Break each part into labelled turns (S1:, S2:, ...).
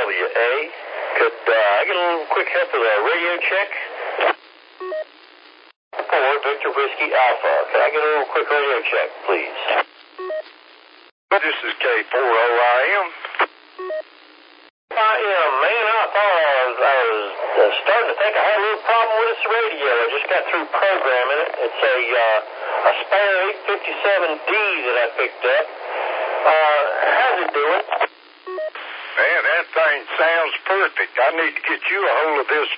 S1: KWA. Could I get a little quick help with a radio check? Fort Victor Whiskey Alpha. Could I get a little quick radio check, please?
S2: This is K4OIM.
S1: I am, man. I thought I was starting to think I had a little problem with this radio. I just got through programming it. It's a spare 857D that I picked up. How's it doing?
S2: Man, that thing sounds perfect. I need to get you a hold of this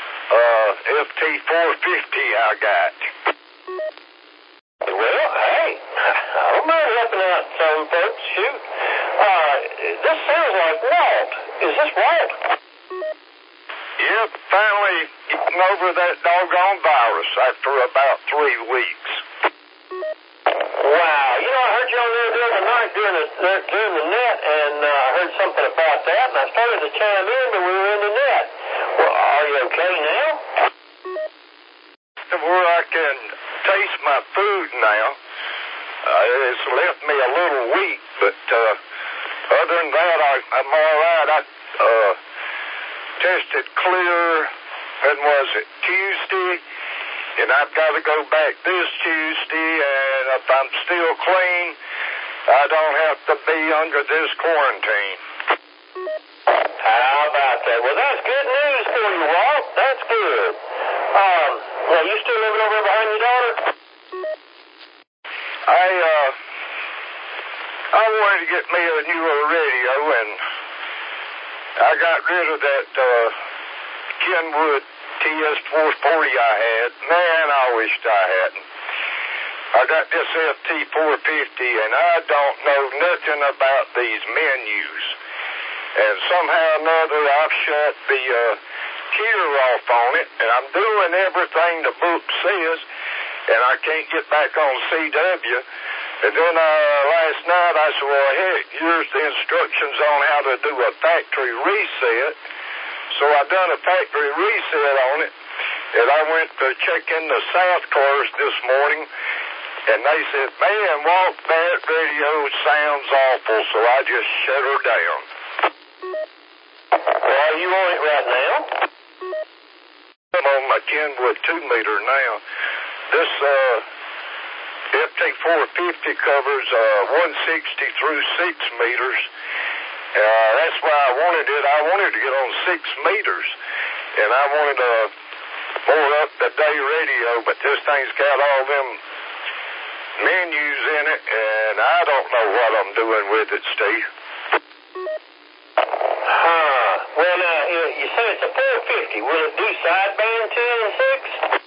S2: FT450 I got.
S1: Well, hey, I don't mind helping out some folks. Shoot. This sounds like Walt. Is this Walt?
S2: Yep, finally getting over that doggone virus after about 3 weeks.
S1: Wow, you know, I heard you on there the other night during the net, and I heard something about that, and I started to chime in, but we were in the net. Well, are you okay now?
S2: Where I can taste my food now. It's left me a little weak, but other than that, I'm all right. I tested clear, when was it, Tuesday, and I've got to go back this Tuesday, and if I'm still clean, I don't have to be under this quarantine.
S1: How about that? Well, that's good news for you, Walt. That's good. Well, you still living over behind your daughter?
S2: I wanted to get me a newer radio, and I got rid of that Kenwood TS440 I had. Man, I wished I hadn't. I got this FT450, and I don't know nothing about these menus. And somehow or another, I've shut the heater off on it, and I'm doing everything the book says, and I can't get back on CW. And then last night I said, well, heck, here's the instructions on how to do a factory reset. So I done a factory reset on it, and I went to check in the South cars this morning, and they said, man, Walt, that radio sounds awful, so I just shut her down.
S1: Well, are you on it right now?
S2: I'm on my Kenwood 2-meter now. This FT450 covers 160 through 6 meters. That's why I wanted it. I wanted to get on 6 meters, and I wanted a more up-to-date radio, but this thing's got all them menus in it, and I don't know what I'm doing with it, Steve.
S1: Well, now, you say it's a 450. Will it do sideband 10 and 6?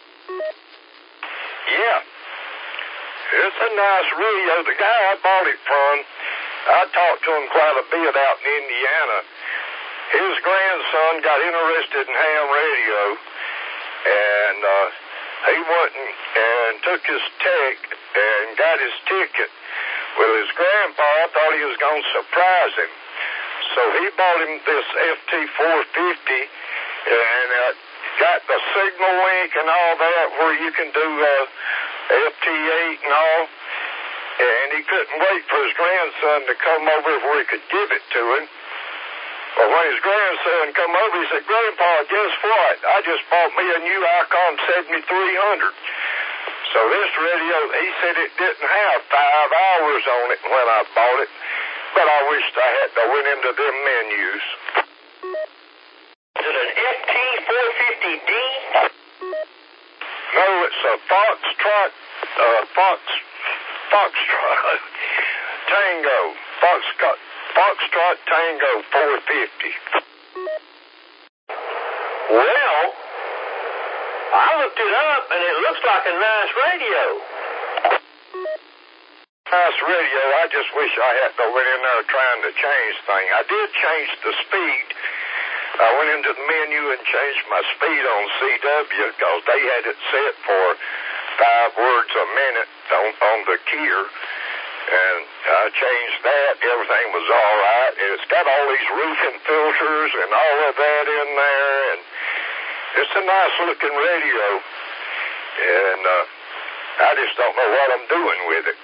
S2: Yeah. It's a nice radio. The guy I bought it from, I talked to him quite a bit out in Indiana. His grandson got interested in ham radio, and he went and took his tech and got his ticket. Well, his grandpa thought he was going to surprise him. So he bought him this FT450 and got the signal link and all that where you can do FT8 and all. And he couldn't wait for his grandson to come over where he could give it to him. Well, when his grandson come over, he said, Grandpa, guess what? I just bought me a new Icon 7300. So this radio, he said it didn't have 5 hours on it when I bought it. But I wished I had to went into them menus.
S1: Is it an FT450D?
S2: No, it's a Foxtrot Tango. Foxtrot Tango 450.
S1: Well, I looked it up, and it looks like a nice radio.
S2: Nice radio. I just wish I had to went in there trying to change things. I did change the speed. I went into the menu and changed my speed on CW because they had it set for 5 words a minute on the keyer. And I changed that. Everything was all right. And it's got all these roofing filters and all of that in there. And it's a nice looking radio. And I just don't know what I'm doing with it.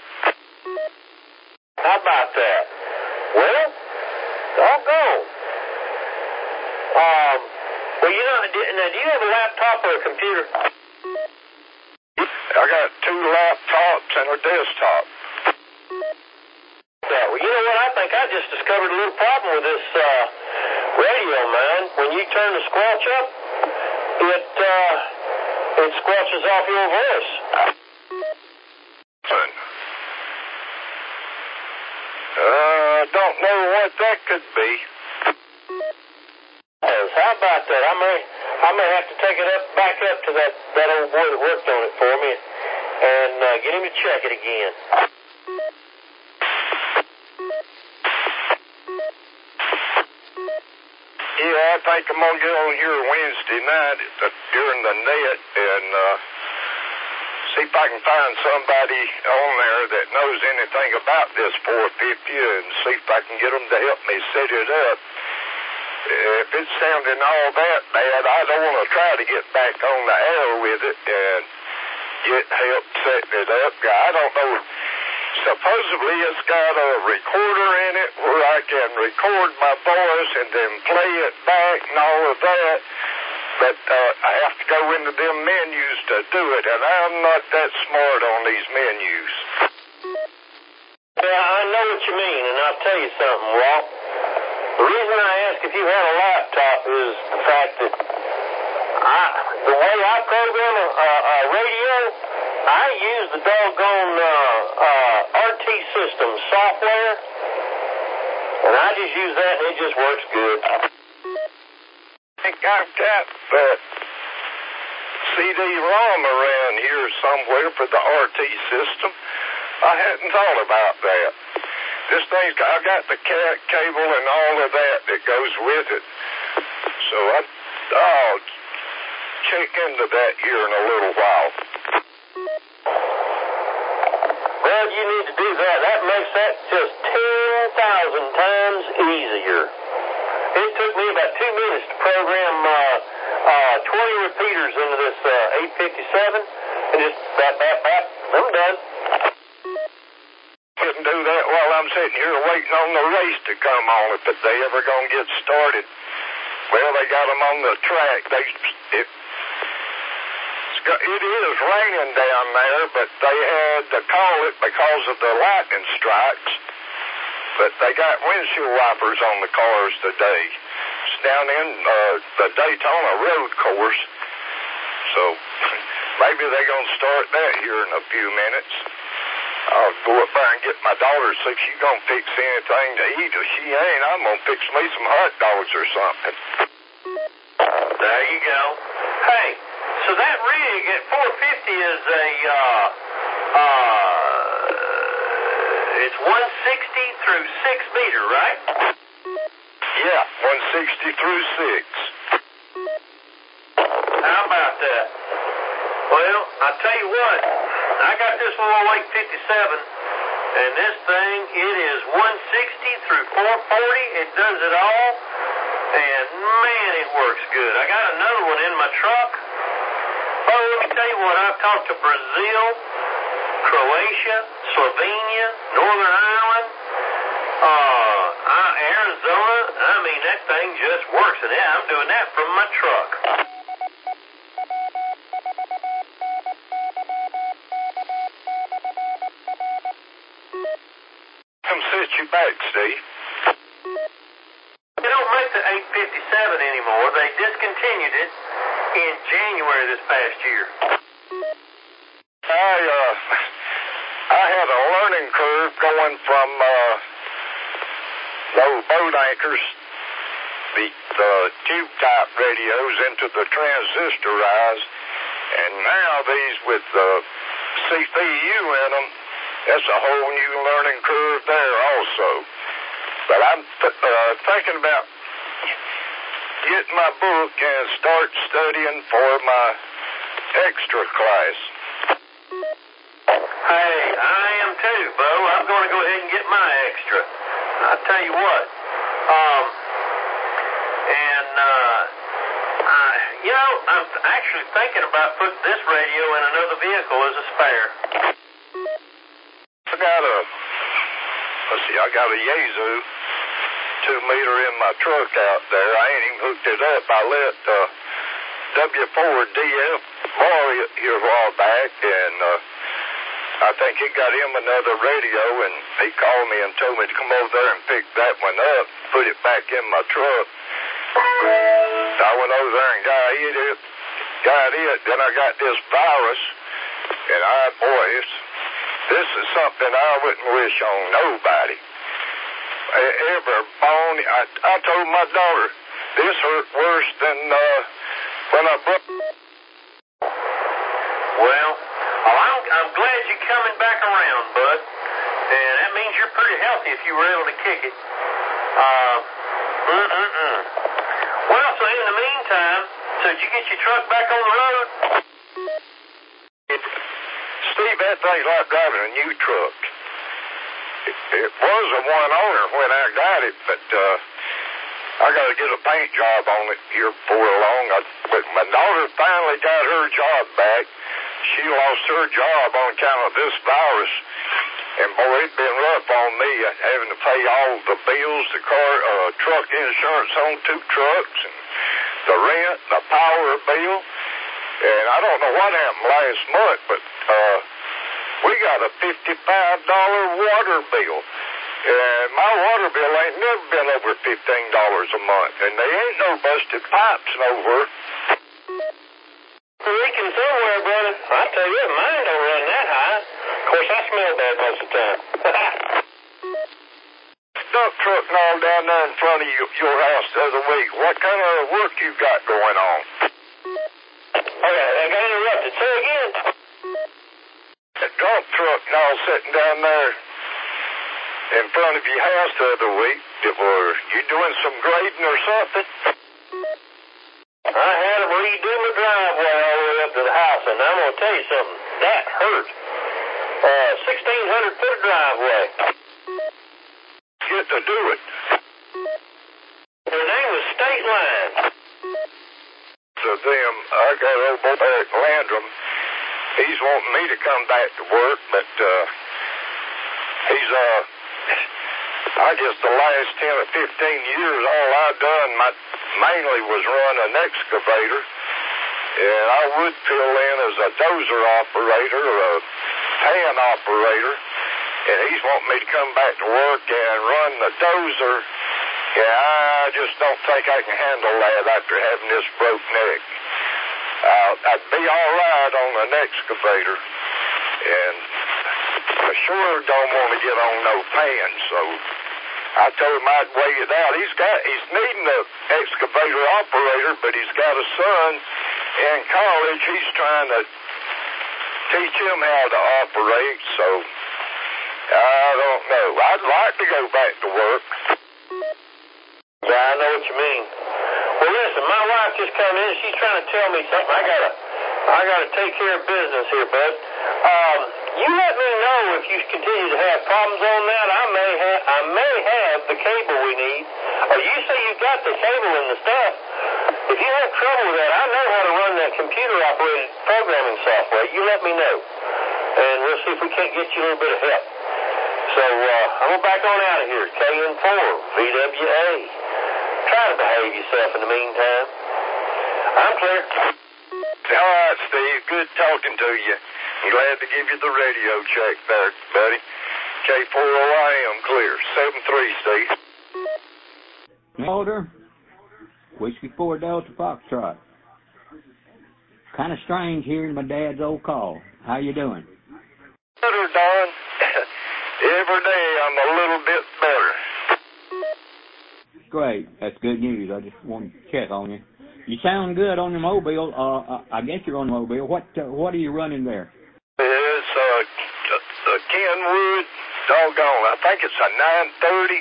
S1: How about that? Well, doggone. minute. Do you have a laptop or a computer?
S2: I got 2 laptops and a desktop.
S1: Yeah, well, you know what? I think I just discovered a little problem with this radio, man. When you turn the squelch up, it squelches off your voice.
S2: Don't know what that could be.
S1: How about that? I may have to take it back up to that old boy that worked on it for me and get him to check it again.
S2: Yeah, I think I'm going to get on here Wednesday night during the net and see if I can find somebody on there that knows anything about this 450 and see if I can get them to help me set it up. If it's sounding all that bad, I don't want to try to get back on the air with it and get help setting it up. I don't know. Supposedly it's got a recorder in it where I can record my voice and then play it back and all of that. But I have to go into them menus to do it, and I'm not that smart on these menus.
S1: Yeah, I know what you mean, and I'll tell you something, Walt. The reason I ask if you had a laptop is the fact that the way I program a radio, I use the doggone RT system software, and I just use that, and it just works good.
S2: I think I've got the CD-ROM around here somewhere for the RT system. I hadn't thought about that. This thing's I've got the cat cable and all of that goes with it. So I'll check into that here in a little while.
S1: Well, you need to do that. That makes that just 10,000 times easier. It took me about 2 minutes to program 20 repeaters into this 857, and just bap, I'm done.
S2: Couldn't do that while I'm sitting here waiting on the race to come on if they ever going to get started. Well, they got them on the track. It is raining down there, but they had to call it because of the lightning strikes. But they got windshield wipers on the cars today. It's down in the Daytona road course. So maybe they're going to start that here in a few minutes. I'll go up there and get my daughter, see if she's going to fix anything to eat. If she ain't, I'm going to fix me some hot dogs or something.
S1: There you go. Hey, so that rig at 450 is it's 160 through 6 meter, right?
S2: Yeah, 160 through 6.
S1: How about that? Well, I tell you what, I got this little 857, and this thing, it is 160 through 440. It does it all, and man, it works good. I got another one in my truck. Oh, let me tell you what, I've talked to Brazil, Croatia, Slovenia, Northern Ireland, Arizona. I mean, that thing just works, and I'm doing that from my truck.
S2: Come sit you back, Steve.
S1: They don't make the 857 anymore. They discontinued it in January this past year.
S2: I had a learning curve going from those boat anchors, the tube-type radios, into the transistorized, and now these with the CPU in them, that's a whole new learning curve there also. But I'm thinking about getting my book and start studying for my extra class.
S1: Hey, I am too, Bo. I'm going to go ahead and get my extra. I'll tell you what. I'm actually thinking about putting this radio in another vehicle as a spare.
S2: I got a Yaesu 2 meter in my truck out there. I ain't even hooked it up. I let W4DF boy here a while back, and I think he got him another radio, and he called me and told me to come over there and pick that one up, put it back in my truck. I went over there and got it. Then I got this virus, and this is something I wouldn't wish on nobody. Every bone, I told my daughter, this hurt worse than when I broke.
S1: Well, I'm glad you're coming back around, bud. And that means you're pretty healthy if you were able to kick it. Well, so in the meantime, so did you get your truck back on the road?
S2: Steve, that thing's like driving a new truck. It was a one owner when I got it, but I got to get a paint job on it here before long. But my daughter finally got her job back. She lost her job on account of this virus. And boy, it's been rough on me having to pay all the bills, the truck insurance on 2 trucks, and the rent, the power bill. And I don't know what happened last month, but we got a $55 water bill. And my water bill ain't never been over $15 a month. And they ain't no busted pipes nowhere.
S1: Leaking somewhere, brother. I tell you, mine don't run that high. Of course, I smell bad most of the time.
S2: Dump truck and all down there in front of your house the other week. What kind of work you got going on?
S1: Okay, I got interrupted. Say again.
S2: A dump truck and all sitting down there in front of your house the other week. Were you doing some grading or something?
S1: I had them redo my driveway all the way up to the house, and I'm going to tell you something. That hurt. 1,600 foot of driveway.
S2: Get to do it.
S1: Their name was State Line.
S2: So them, I got old boy Eric Landrum. He's wanting me to come back to work, but he's I guess the last 10 or 15 years, all I've done mainly was run an excavator, and I would fill in as a dozer operator or a pan operator, and he's wanting me to come back to work and run the dozer. Yeah, I just don't think I can handle that after having this broke neck. I'd be all right on an excavator, and I sure don't want to get on no pan, so I told him I'd weigh it out. He's needing an excavator operator, but he's got a son in college. He's trying to teach him how to operate, so I don't know. I'd like to go back to work.
S1: Yeah, I know what you mean. Well, listen, my wife just come in. She's trying to tell me something. I gotta take care of business here, bud. You let me know if you continue to have problems on that. I may have the cable we need. You say you got the cable and the stuff. If you have trouble with that, I know how to run that computer-operated programming software. You let me know, and we'll see if we can't get you a little bit of help. So I'm going back on out of here. KN4, VWA. Try to behave yourself in the meantime. I'm clear.
S2: All right, Steve. Good talking to you. I'm glad to give you the radio check there, buddy. K40AM clear. 7-3, Steve.
S3: Older. Whiskey 4 Delta Foxtrot. Kind of strange hearing my dad's old call. How you doing?
S2: Better, Don. Every day I'm a little bit better.
S3: Great. That's good news. I just wanted to check on you. You sound good on your mobile. I guess you're on the mobile. What are you running there?
S2: It's a Kenwood, doggone. I think it's a 9130.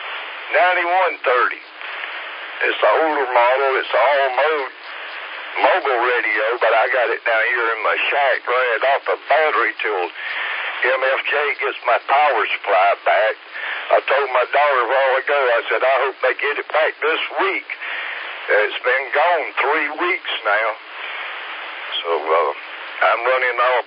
S2: It's an older model. It's an all-mode mobile radio, but I got it down here in my shack running off a battery till MFJ gets my power supply back. I told my daughter a while ago, I said, I hope they get it back this week. It's been gone 3 weeks now. So I'm running off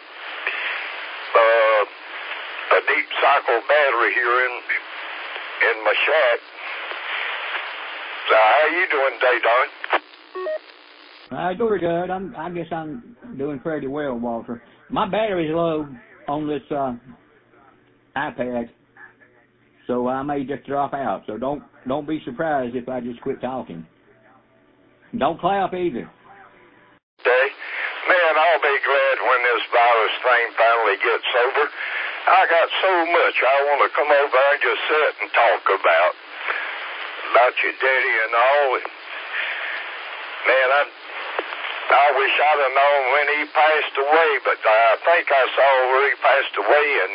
S2: a deep cycle battery here in my shack. So how you doing today, Don?
S3: Doing good. I guess I'm doing pretty well, Walter. My battery's low on this iPad, so I may just drop out. So don't be surprised if I just quit talking. Don't clap either.
S2: Okay. Man, I'll be glad when this virus thing finally gets over. I got so much I want to come over and just sit and talk about your daddy and all. Man, I wish I'd have known when he passed away, but I think I saw where he passed away in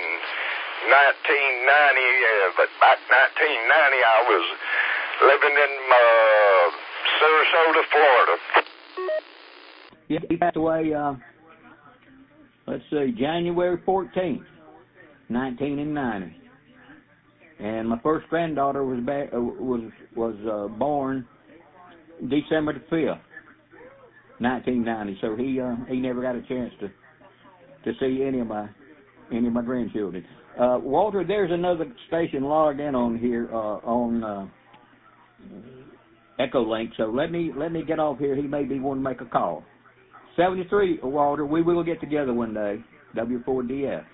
S2: 1990. But back 1990, I was living in Sarasota, Florida.
S3: Yeah, he passed away, let's see, January 14th, 1990. And my first granddaughter was born December the 5th, 1990. So he never got a chance to see any of my grandchildren. Walter, there's another station logged in on here on Echolink. So let me get off here. He may be wanting to make a call. 73, Walter. We will get together one day. W4DF.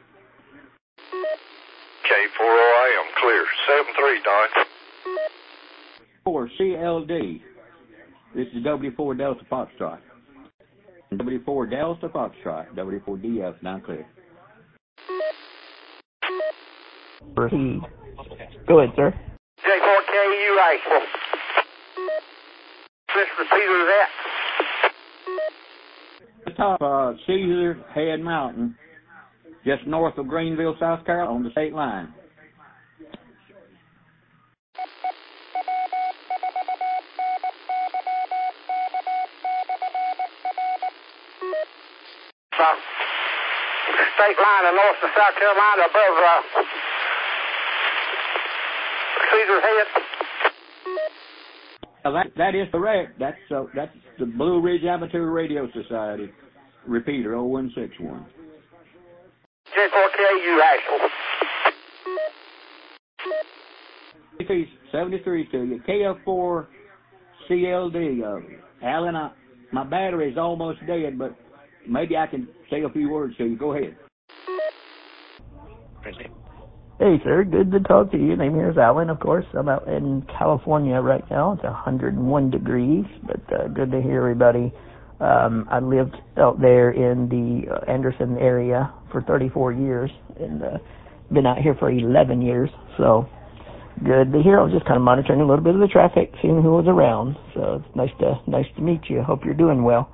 S2: K4OI, I'm clear. 73, Don.
S3: 4 CLD. This is W4 Delta Foxtrot. W4 Delta Foxtrot. W4DF, now clear.
S4: Proceed. Go ahead, sir.
S1: J4KU Rifle. This repeater is that.
S3: The top of Caesar Head Mountain, just north of Greenville, South Carolina, on the state line.
S1: State line of North and South Carolina above Caesar's Head.
S3: That is correct. That's the Blue Ridge Amateur Radio Society repeater 0161.
S1: J4KU Axel.
S3: 73 to you. KF4 CLD. Alan, my battery is almost dead, but maybe I can say a few words to you. Go ahead.
S4: Hey, sir. Good to talk to you. Name here is Alan, of course. I'm out in California right now. It's 101 degrees, but good to hear everybody. I lived out there in the Anderson area for 34 years and been out here for 11 years. So good to hear. I was just kind of monitoring a little bit of the traffic, seeing who was around. So it's nice to meet you. Hope you're doing well.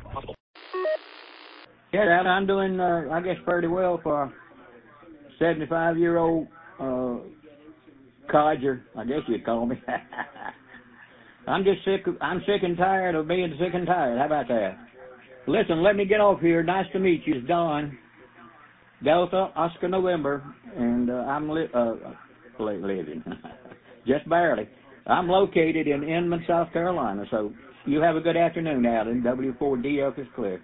S3: Yeah, I'm doing, I guess, pretty well for a 75-year-old codger, I guess you'd call me. I'm sick and tired of being sick and tired. How about that? Listen, let me get off here. Nice to meet you. It's Don, Delta, Oscar, November, and I'm living, just barely. I'm located in Inman, South Carolina, so you have a good afternoon, Alan. W4DF is clear.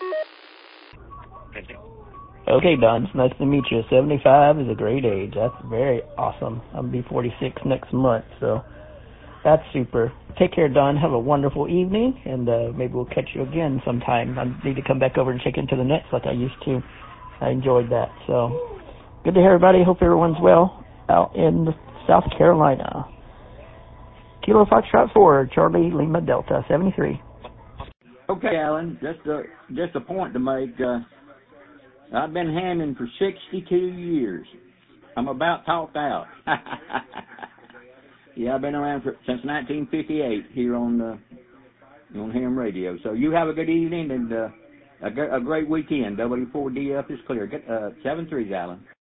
S4: Okay, Don, it's nice to meet you. 75 is a great age. That's very awesome. I'll be 46 next month, so that's super. Take care, Don. Have a wonderful evening, and maybe we'll catch you again sometime. I need to come back over and check into the nets like I used to. I enjoyed that. So good to hear everybody. Hope everyone's well out in South Carolina. Kilo Foxtrot 4, Charlie Lima Delta, 73.
S3: Okay, Alan, just a point to make. I've been hamming for 62 years. I'm about talked out. Yeah, I've been around since 1958 here on ham radio. So you have a good evening and a great weekend. W4DF is clear. 7-3, Alan.